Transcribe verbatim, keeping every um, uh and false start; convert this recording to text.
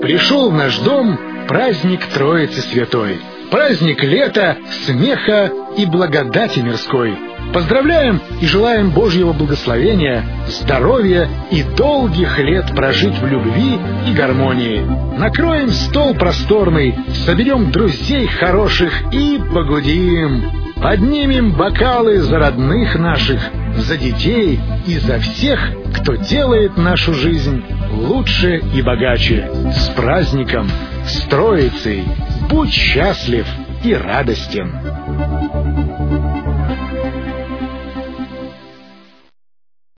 Пришел в наш дом праздник Троицы Святой, праздник лета, смеха и благодати мирской. Поздравляем и желаем Божьего благословения, здоровья и долгих лет прожить в любви и гармонии. Накроем стол просторный, соберем друзей хороших и погудим. Поднимем бокалы за родных наших, за детей и за всех, кто делает нашу жизнь лучше и богаче. С праздником, с Троицей! Будь счастлив и радостен!